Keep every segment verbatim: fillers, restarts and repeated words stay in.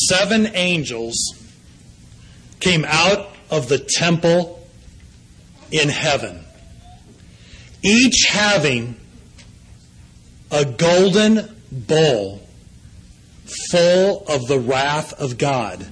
seven angels came out of the temple in heaven, each having a golden bowl full of the wrath of God.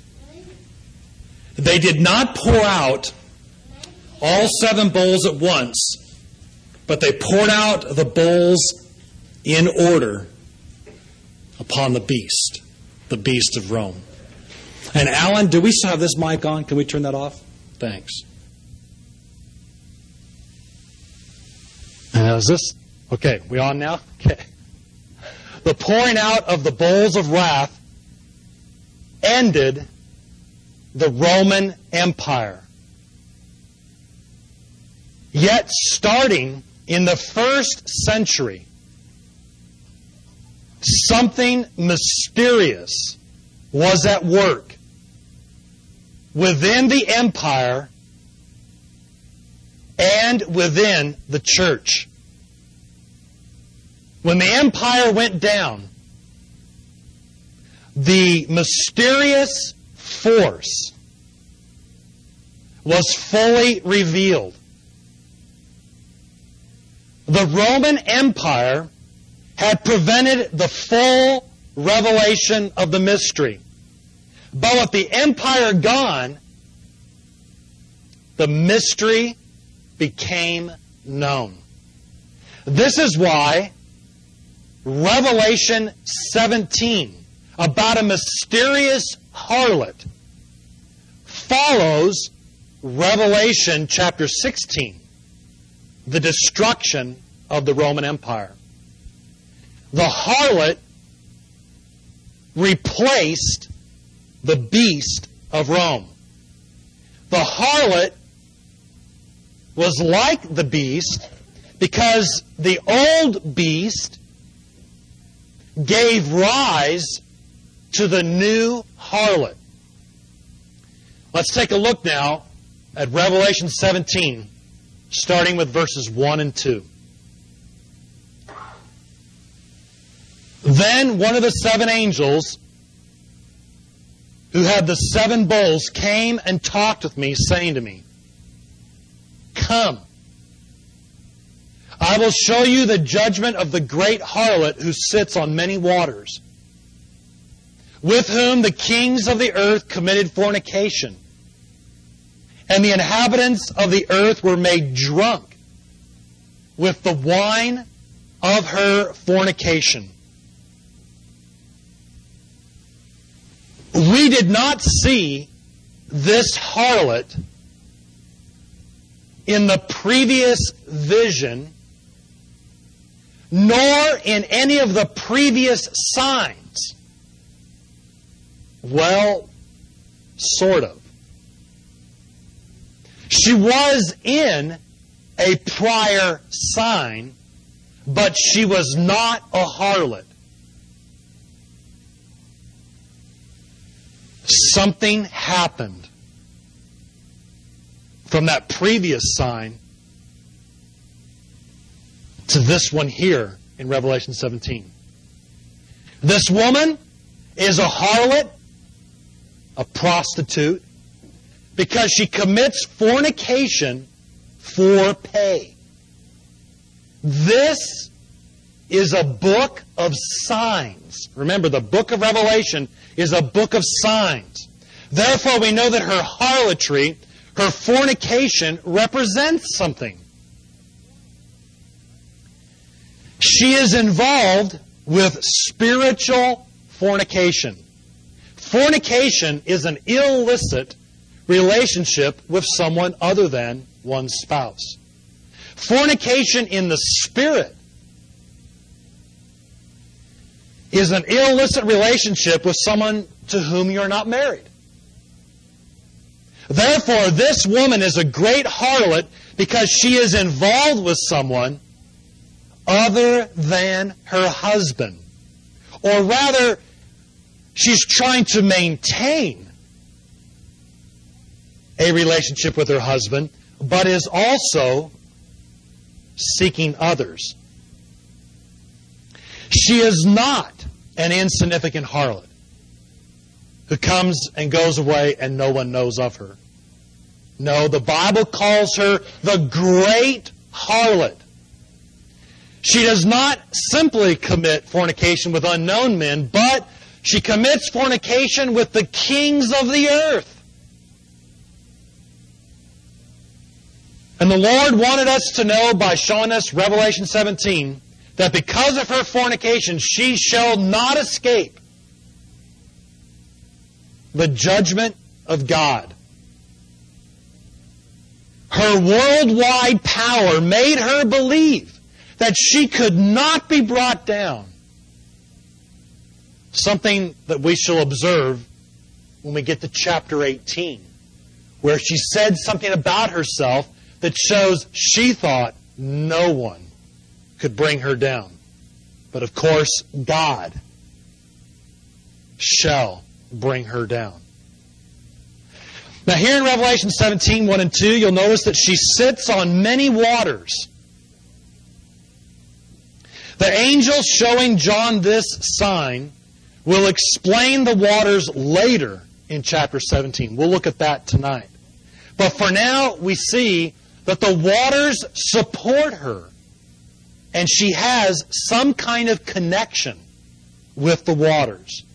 They did not pour out all seven bowls at once, but they poured out the bowls in order upon the beast, the beast of Rome. And Alan, do we still have this mic on? Can we turn that off? Thanks. Uh, is this? Okay, we on now? Okay. The pouring out of the bowls of wrath ended the Roman Empire. Yet, starting in the first century, something mysterious was at work within the empire and within the church. When the empire went down, the mysterious force was fully revealed. The Roman Empire had prevented the full revelation of the mystery. But with the empire gone, the mystery became known. This is why Revelation seventeen, about a mysterious harlot, follows Revelation chapter sixteen, the destruction of the Roman Empire. The harlot replaced the beast of Rome. The harlot was like the beast because the old beast gave rise to the new harlot. Let's take a look now at Revelation seventeen, starting with verses one and two. Then one of the seven angels who had the seven bowls came and talked with me, saying to me, "Come, I will show you the judgment of the great harlot who sits on many waters, with whom the kings of the earth committed fornication, and the inhabitants of the earth were made drunk with the wine of her fornication." We did not see this harlot in the previous vision, nor in any of the previous signs. Well, sort of. She was in a prior sign, but she was not a harlot. Something happened from that previous sign to this one here in Revelation seventeen. This woman is a harlot, a prostitute, because she commits fornication for pay. This is a book of signs. Remember, the book of Revelation is a book of signs. Therefore, we know that her harlotry, her fornication, represents something. She is involved with spiritual fornication. Fornication is an illicit relationship with someone other than one's spouse. Fornication in the spirit is an illicit relationship with someone to whom you're not married. Therefore, this woman is a great harlot because she is involved with someone other than her husband. Or rather, she's trying to maintain a relationship with her husband, but is also seeking others. She is not an insignificant harlot. who comes and goes away and no one knows of her. No, the Bible calls her the great harlot. She does not simply commit fornication with unknown men, but she commits fornication with the kings of the earth. And the Lord wanted us to know by showing us Revelation seventeen that because of her fornication, she shall not escape the judgment of God. Her worldwide power made her believe that she could not be brought down. Something that we shall observe when we get to chapter eighteen, where she said something about herself that shows she thought no one could bring her down. But of course, God shall bring her down. Now here in Revelation seventeen, one and two, you'll notice that she sits on many waters. The angel showing John this sign will explain the waters later in chapter seventeen. We'll look at that tonight. But for now, we see that the waters support her, and she has some kind of connection with the waters.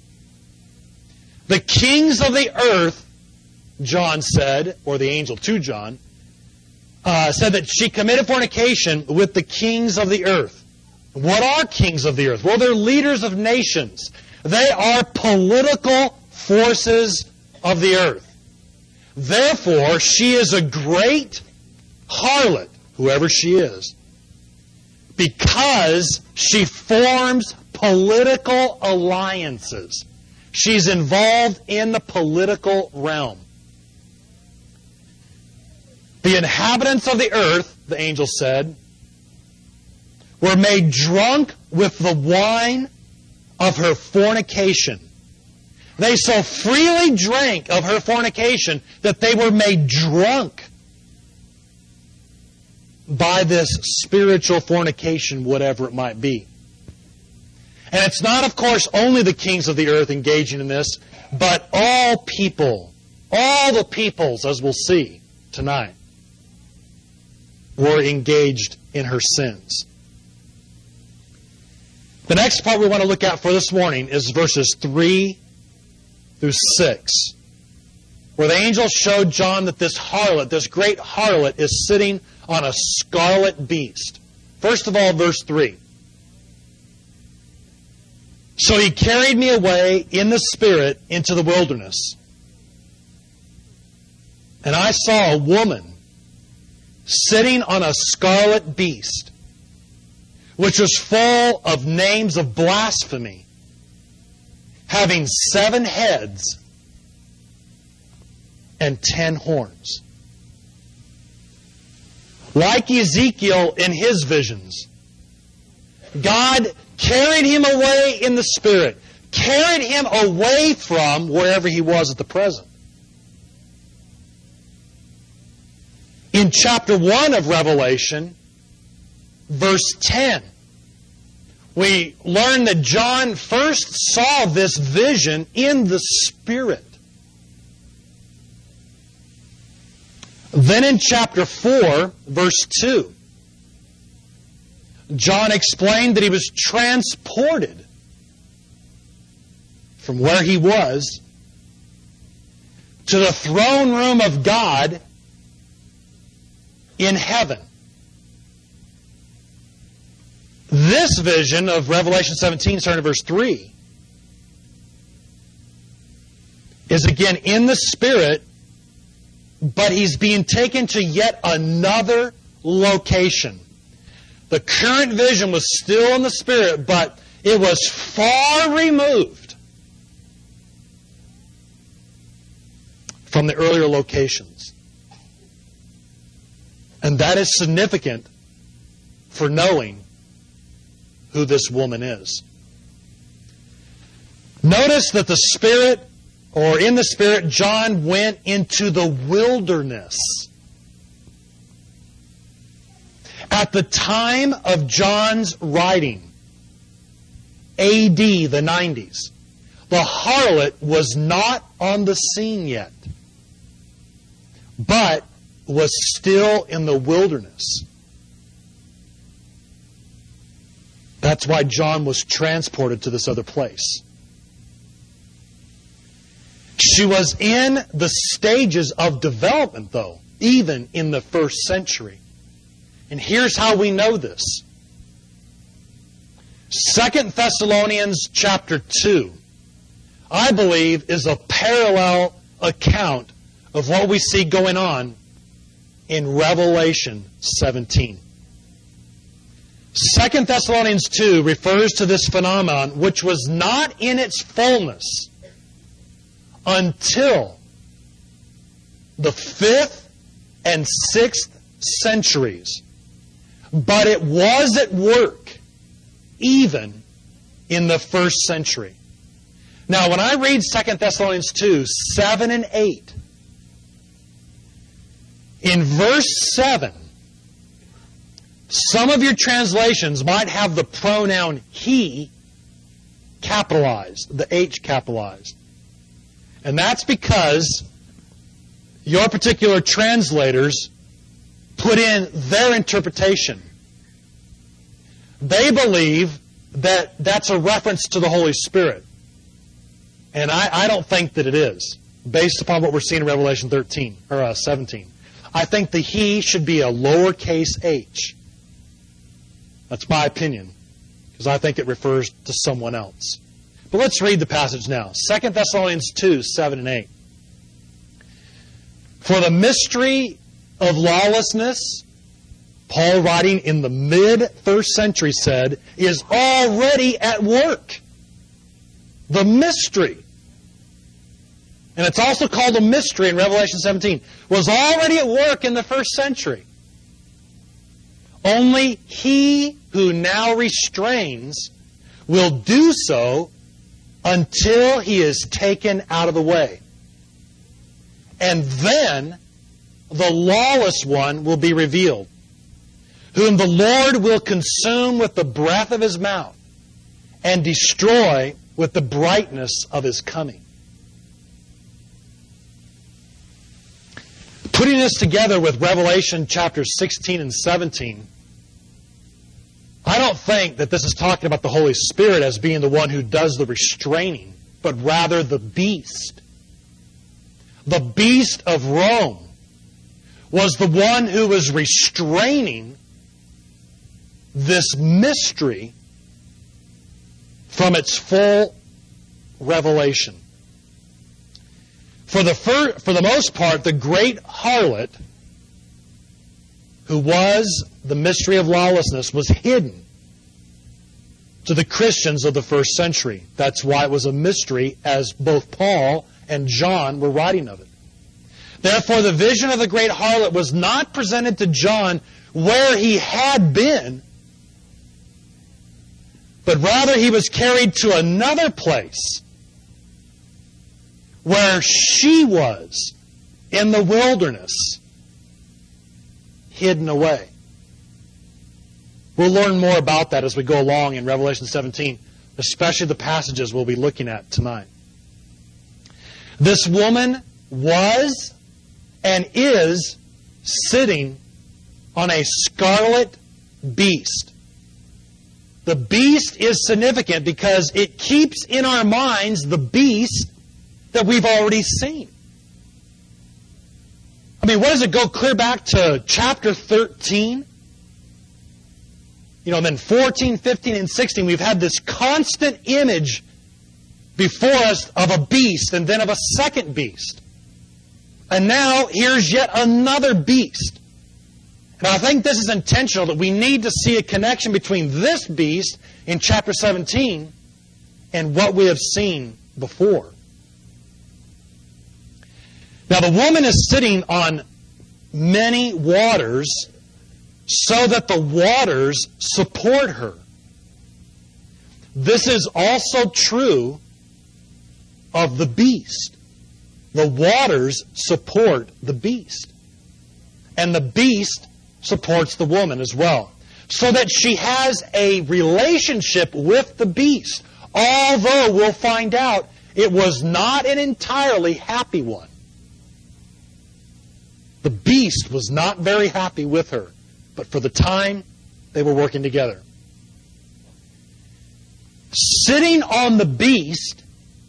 The kings of the earth, John said, or the angel to John, uh, said that she committed fornication with the kings of the earth. What are kings of the earth? Well, they're leaders of nations. They are political forces of the earth. Therefore, she is a great harlot, whoever she is, because she forms political alliances. She's involved in the political realm. The inhabitants of the earth, the angel said, were made drunk with the wine of her fornication. They so freely drank of her fornication that they were made drunk by this spiritual fornication, whatever it might be. And it's not, of course, only the kings of the earth engaging in this, but all people, all the peoples, as we'll see tonight, were engaged in her sins. The next part we want to look at for this morning is verses three through six, where the angel showed John that this harlot, this great harlot, is sitting on a scarlet beast. First of all, verse three. So he carried me away in the Spirit into the wilderness. And I saw a woman sitting on a scarlet beast, which was full of names of blasphemy, having seven heads and ten horns. Like Ezekiel in his visions, God carried him away in the Spirit, carried him away from wherever he was at the present. In chapter one of Revelation, verse ten, we learn that John first saw this vision in the Spirit. Then in chapter four, verse two, John explained that he was transported from where he was to the throne room of God in heaven. This vision of Revelation seventeen, starting at verse three, is again in the Spirit, but he's being taken to yet another location. The current vision was still in the Spirit, but it was far removed from the earlier locations. And that is significant for knowing who this woman is. Notice that the Spirit, or in the Spirit, John went into the wilderness. At the time of John's writing, A D, the nineties, the harlot was not on the scene yet, but was still in the wilderness. That's why John was transported to this other place. She was in the stages of development, though, even in the first century. And here's how we know this. Second Thessalonians chapter two, I believe, is a parallel account of what we see going on in Revelation seventeen. Second Thessalonians two refers to this phenomenon which was not in its fullness until the fifth and sixth centuries. But it was at work even in the first century. Now, when I read Second Thessalonians two, seven and eight, in verse seven, some of your translations might have the pronoun he capitalized, the H capitalized. And that's because your particular translators put in their interpretation. They believe that that's a reference to the Holy Spirit. And I, I don't think that it is, based upon what we're seeing in Revelation thirteen or uh, seventeen. I think the he should be a lowercase h. That's my opinion, because I think it refers to someone else. But let's read the passage now. Second Thessalonians two, seven and eight. For the mystery of lawlessness, Paul, writing in the mid-first century, said, is already at work. The mystery. And it's also called a mystery in Revelation seventeen. Was already at work in the first century. Only he who now restrains will do so until he is taken out of the way. And then the lawless one will be revealed, whom the Lord will consume with the breath of his mouth and destroy with the brightness of his coming. Putting this together with Revelation chapter sixteen and seventeen, I don't think that this is talking about the Holy Spirit as being the one who does the restraining, but rather the beast. The beast of Rome was the one who was restraining this mystery from its full revelation. For the, fir- for the most part, the great harlot, who was the mystery of lawlessness, was hidden to the Christians of the first century. That's why it was a mystery, as both Paul and John were writing of it. Therefore, the vision of the great harlot was not presented to John where he had been, but rather he was carried to another place where she was in the wilderness, hidden away. We'll learn more about that as we go along in Revelation seventeen, especially the passages we'll be looking at tonight. This woman was and is sitting on a scarlet beast. The beast is significant because it keeps in our minds the beast that we've already seen. I mean, what does it go clear back to chapter thirteen? You know, then fourteen, fifteen, and sixteen, we've had this constant image before us of a beast and then of a second beast. And now, here's yet another beast. And I think this is intentional, that we need to see a connection between this beast in chapter seventeen and what we have seen before. Now, the woman is sitting on many waters so that the waters support her. This is also true of the beast. The waters support the beast. And the beast supports the woman as well. So that she has a relationship with the beast. Although we'll find out it was not an entirely happy one. The beast was not very happy with her, but for the time, they were working together. Sitting on the beast,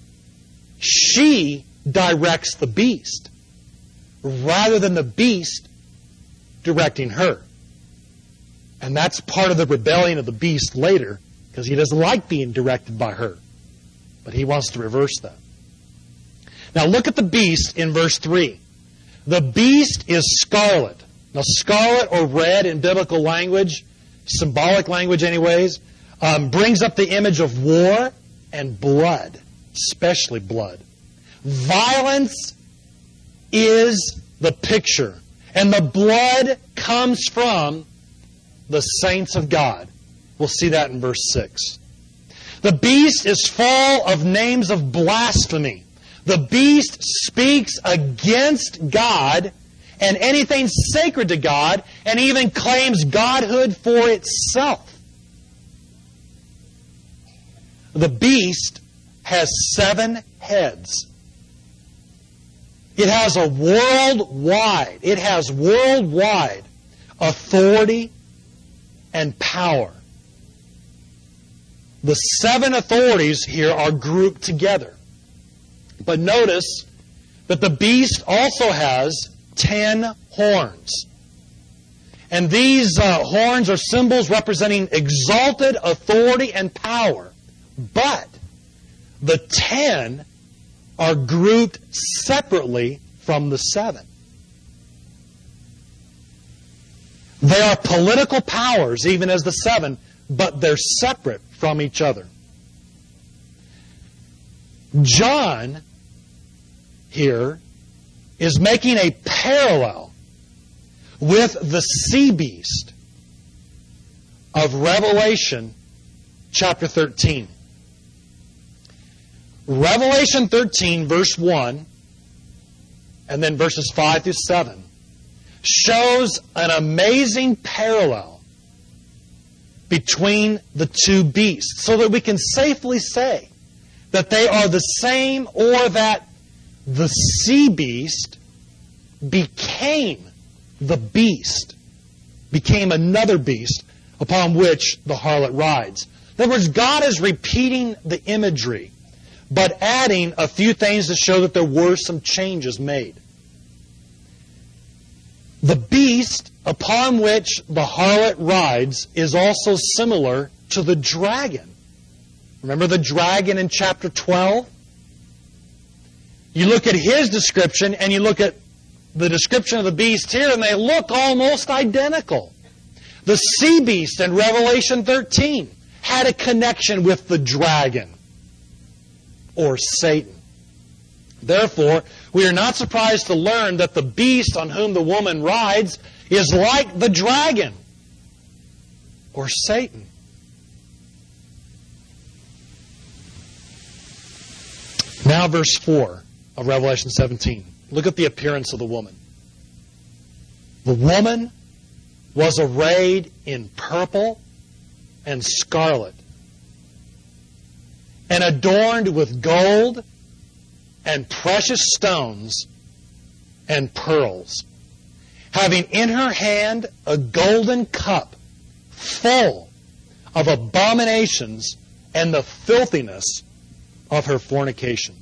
she directs the beast, rather than the beast directing her. And that's part of the rebellion of the beast later, because he doesn't like being directed by her. But he wants to reverse that. Now look at the beast in verse three. The beast is scarlet. Now scarlet or red in biblical language, symbolic language anyways, um, brings up the image of war and blood, especially blood. Violence is the picture. And the blood comes from the saints of God. We'll see that in verse six. The beast is full of names of blasphemy. The beast speaks against God and anything sacred to God, and even claims godhood for itself. The beast has seven heads. It has a worldwide, it has worldwide authority and power. The seven authorities here are grouped together. But notice that the beast also has ten horns. And these uh, horns are symbols representing exalted authority and power. But the ten are grouped separately from the seven. They are political powers, even as the seven, but they're separate from each other. John here is making a parallel with the sea beast of Revelation chapter thirteen. Revelation thirteen, verse one, and then verses five through seven, shows an amazing parallel between the two beasts, so that we can safely say that they are the same, or that the sea beast became the beast, became another beast upon which the harlot rides. In other words, God is repeating the imagery, but adding a few things to show that there were some changes made. The beast upon which the harlot rides is also similar to the dragon. Remember the dragon in chapter twelve? You look at his description and you look at the description of the beast here, and they look almost identical. The sea beast in Revelation thirteen had a connection with the dragon, or Satan. Therefore, we are not surprised to learn that the beast on whom the woman rides is like the dragon, or Satan. Now verse four of Revelation seventeen. Look at the appearance of the woman. The woman was arrayed in purple and scarlet, and adorned with gold and precious stones and pearls, having in her hand a golden cup full of abominations and the filthiness of her fornication.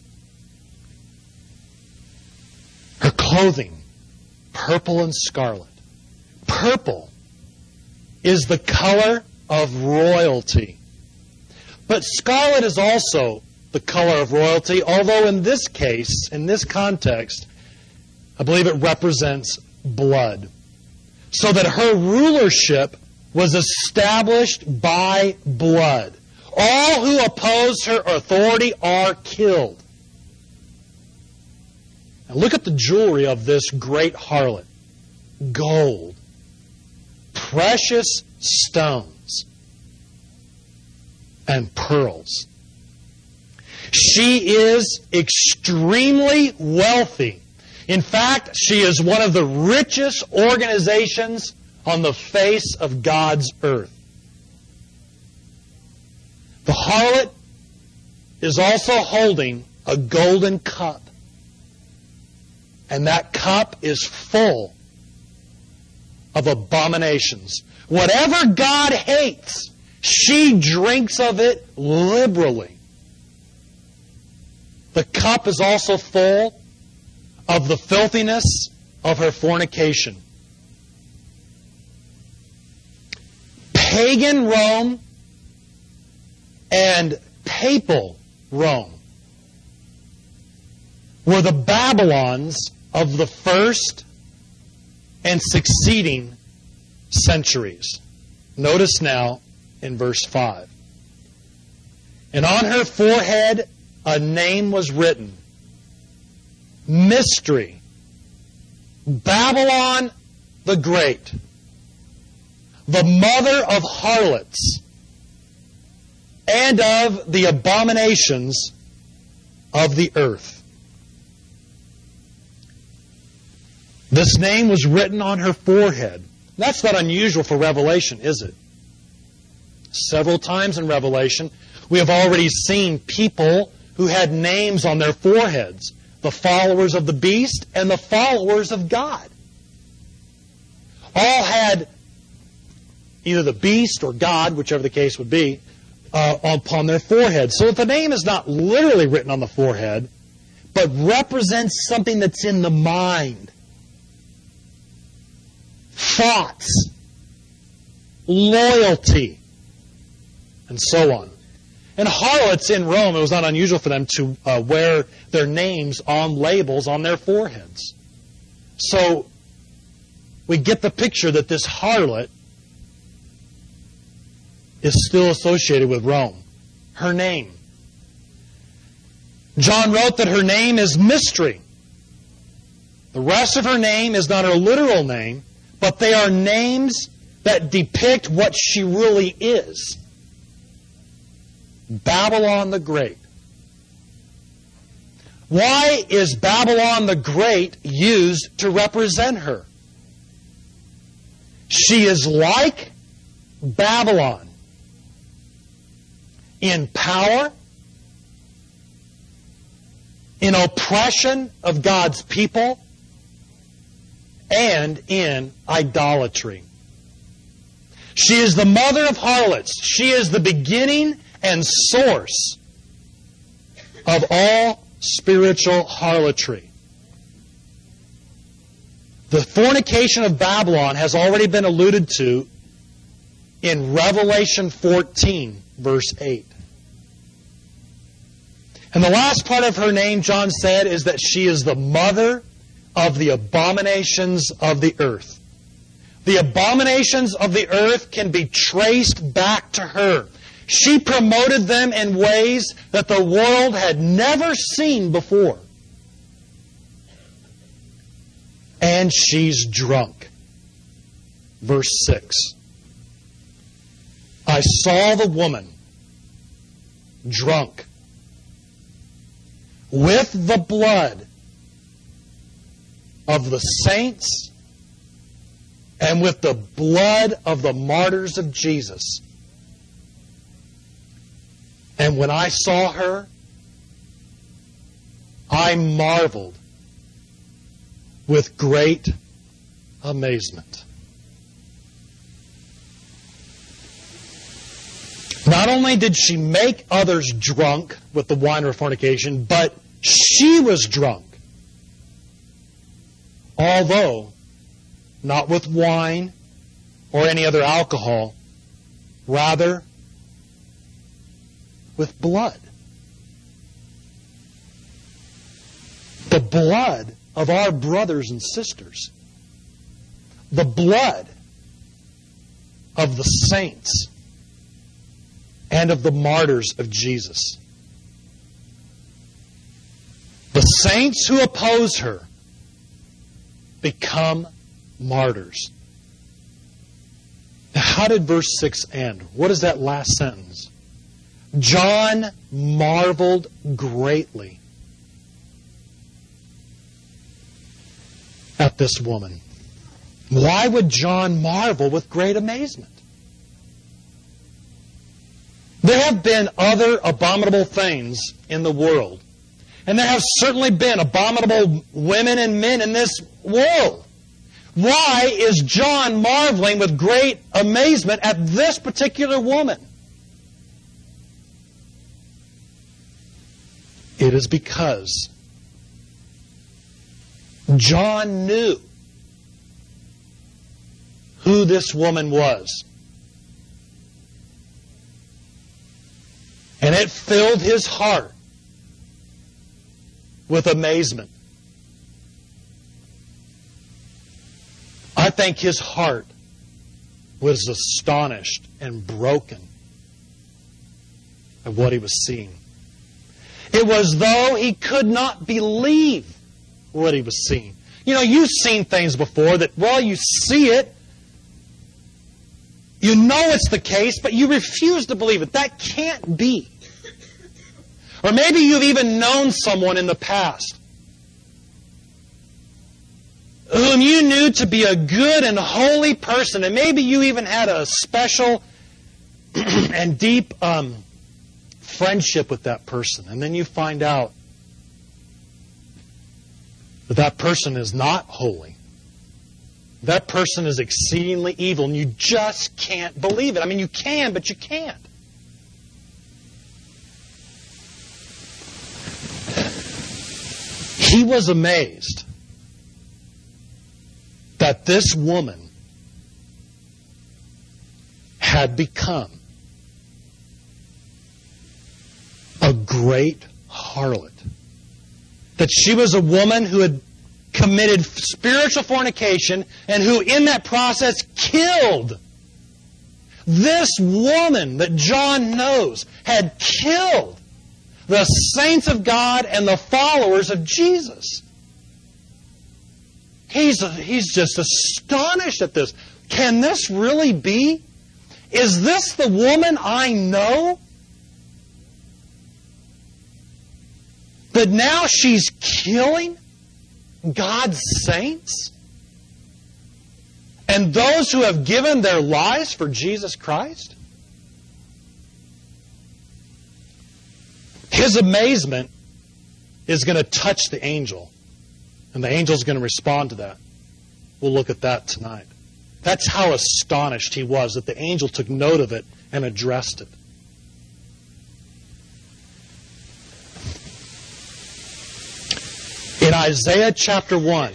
Her clothing, purple and scarlet. Purple is the color of royalty. But scarlet is also the color of royalty, although in this case, in this context, I believe it represents blood. So that her rulership was established by blood. All who oppose her authority are killed. Now look at the jewelry of this great harlot. Gold. Precious stones. And pearls. She is extremely wealthy. In fact, she is one of the richest organizations on the face of God's earth. The harlot is also holding a golden cup. And that cup is full of abominations. Whatever God hates, she drinks of it liberally. The cup is also full of the filthiness of her fornication. Pagan Rome and papal Rome were the Babylons of the first and succeeding centuries. Notice now in verse five. And on her forehead a name was written, Mystery, Babylon the Great, the mother of harlots and of the abominations of the earth. This name was written on her forehead. That's not unusual for Revelation, is it? Several times in Revelation, we have already seen people who had names on their foreheads. The followers of the beast and the followers of God. All had either the beast or God, whichever the case would be, uh, upon their forehead. So if the name is not literally written on the forehead, but represents something that's in the mind, thoughts, loyalty, and so on. And harlots in Rome, it was not unusual for them to uh, wear their names on labels on their foreheads. So we get the picture that this harlot is still associated with Rome. Her name. John wrote that her name is Mystery. The rest of her name is not her literal name, but they are names that depict what she really is. Babylon the Great. Why is Babylon the Great used to represent her? She is like Babylon in power, in oppression of God's people, and in idolatry. She is the mother of harlots. She is the beginning and source of all spiritual harlotry. The fornication of Babylon has already been alluded to in Revelation fourteen, verse eight. And the last part of her name, John said, is that she is the mother of the abominations of the earth. The abominations of the earth can be traced back to her. She promoted them in ways that the world had never seen before. And she's drunk. Verse six. I saw the woman drunk with the blood of the saints and with the blood of the martyrs of Jesus. And when I saw her, I marveled with great amazement. Not only did she make others drunk with the wine of her fornication, but she was drunk. Although not with wine or any other alcohol, rather with blood. The blood of our brothers and sisters. The blood of the saints and of the martyrs of Jesus. The saints who oppose her become martyrs. Now, how did verse six end? What is that last sentence? John marveled greatly at this woman. Why would John marvel with great amazement? There have been other abominable things in the world. And there have certainly been abominable women and men in this world. Why is John marveling with great amazement at this particular woman? It is because John knew who this woman was. And it filled his heart with amazement. I think his heart was astonished and broken at what he was seeing. It was though he could not believe what he was seeing. You know, you've seen things before that, well, you see it, you know it's the case, but you refuse to believe it. That can't be. Or maybe you've even known someone in the past whom you knew to be a good and holy person, and maybe you even had a special and deep um, friendship with that person, and then you find out that that person is not holy. That person is exceedingly evil, and you just can't believe it. I mean, you can, but you can't. He was amazed that this woman had become a great harlot. That she was a woman who had committed spiritual fornication and who in that process killed. This woman that John knows had killed the saints of God and the followers of Jesus. He's, he's just astonished at this. Can this really be? Is this the woman I know? But now she's killing God's saints? And those who have given their lives for Jesus Christ? His amazement is going to touch the angel. And the angel's going to respond to that. We'll look at that tonight. That's how astonished he was that the angel took note of it and addressed it. In Isaiah chapter one,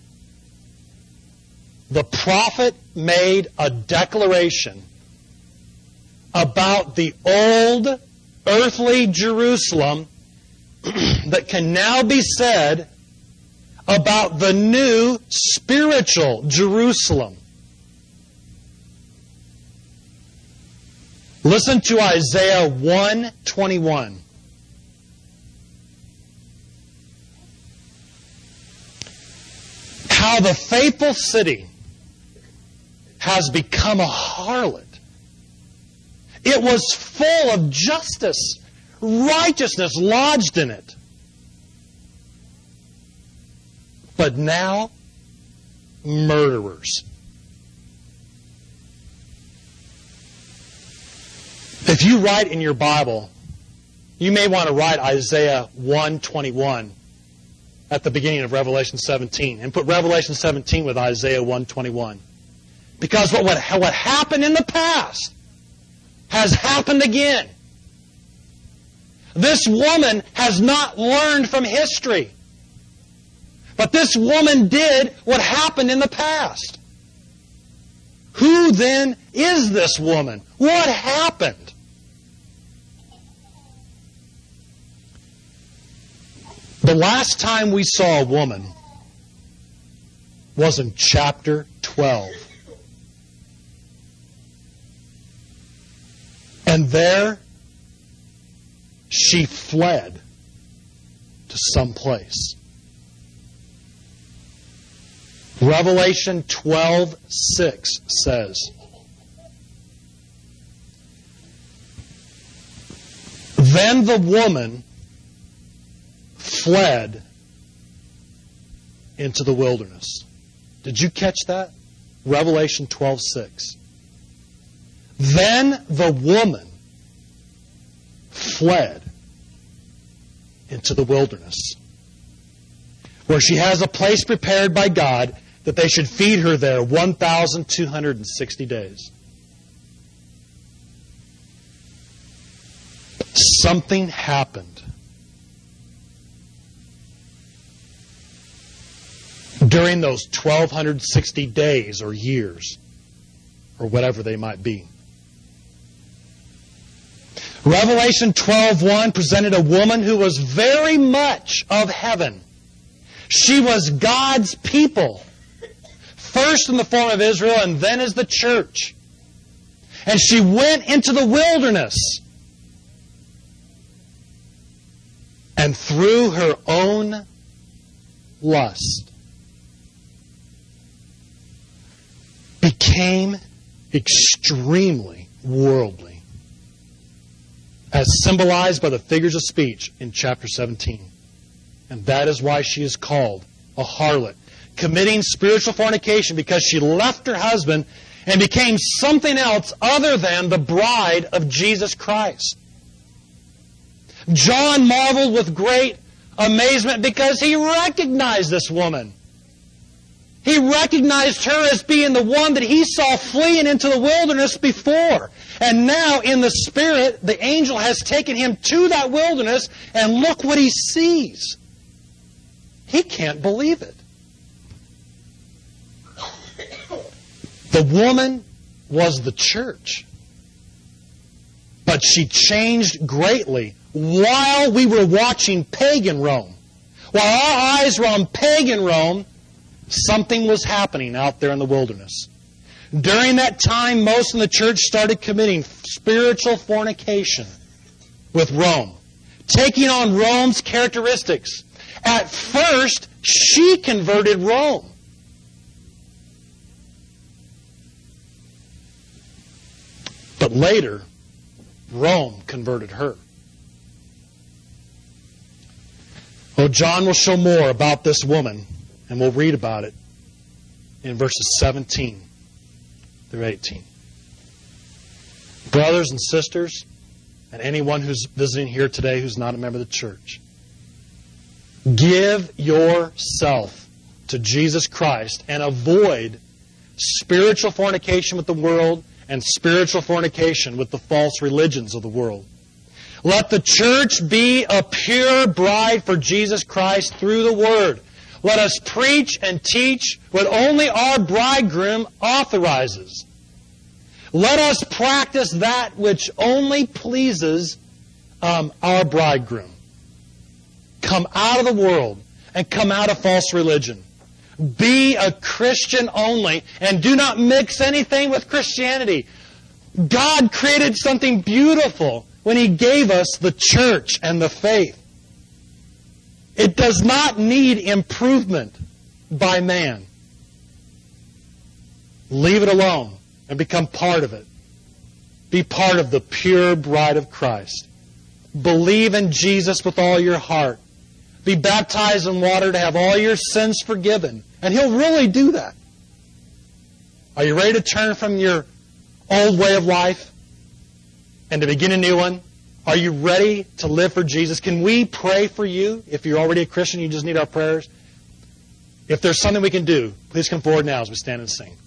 the prophet made a declaration about the old earthly Jerusalem that can now be said about the new spiritual Jerusalem. Listen to Isaiah one twenty-one. How the faithful city has become a harlot. It was full of justice, righteousness lodged in it. But now, murderers. If you write in your Bible, you may want to write Isaiah one twenty-one at the beginning of Revelation seventeen and put Revelation seventeen with Isaiah one twenty-one. Because what, what, what happened in the past has happened again. This woman has not learned from history. But this woman did what happened in the past. Who then is this woman? What happened? The last time we saw a woman was in chapter twelve. And there she fled to some place. Revelation twelve six says, Then the woman fled into the wilderness. Did you catch that? Revelation twelve six. Then the woman fled into the wilderness, where she has a place prepared by God that they should feed her there one thousand two hundred sixty days. Something happened during those twelve sixty days or years, or whatever they might be. Revelation twelve one presented a woman who was very much of heaven. She was God's people, first in the form of Israel and then as the church. And she went into the wilderness, and through her own lust became extremely worldly, as symbolized by the figures of speech in chapter seventeen. And that is why she is called a harlot, committing spiritual fornication, because she left her husband and became something else other than the bride of Jesus Christ. John marveled with great amazement because he recognized this woman. He recognized her as being the one that he saw fleeing into the wilderness before. And now, in the Spirit, the angel has taken him to that wilderness, and look what he sees. He can't believe it. The woman was the church, but she changed greatly while we were watching pagan Rome. While our eyes were on pagan Rome, something was happening out there in the wilderness. During that time, most in the church started committing spiritual fornication with Rome, taking on Rome's characteristics. At first, she converted Rome. But later, Rome converted her. Well, John will show more about this woman, and we'll read about it in verses seventeen through eighteen. Brothers and sisters, and anyone who's visiting here today who's not a member of the church, give yourself to Jesus Christ and avoid spiritual fornication with the world and spiritual fornication with the false religions of the world. Let the church be a pure bride for Jesus Christ through the Word. Let us preach and teach what only our bridegroom authorizes. Let us practice that which only pleases um, our bridegroom. Come out of the world and come out of false religion. Be a Christian only, and do not mix anything with Christianity. God created something beautiful when He gave us the church and the faith. It does not need improvement by man. Leave it alone and become part of it. Be part of the pure bride of Christ. Believe in Jesus with all your heart. Be baptized in water to have all your sins forgiven. And He'll really do that. Are you ready to turn from your old way of life and to begin a new one? Are you ready to live for Jesus? Can we pray for you? If you're already a Christian, you just need our prayers. If there's something we can do, please come forward now as we stand and sing.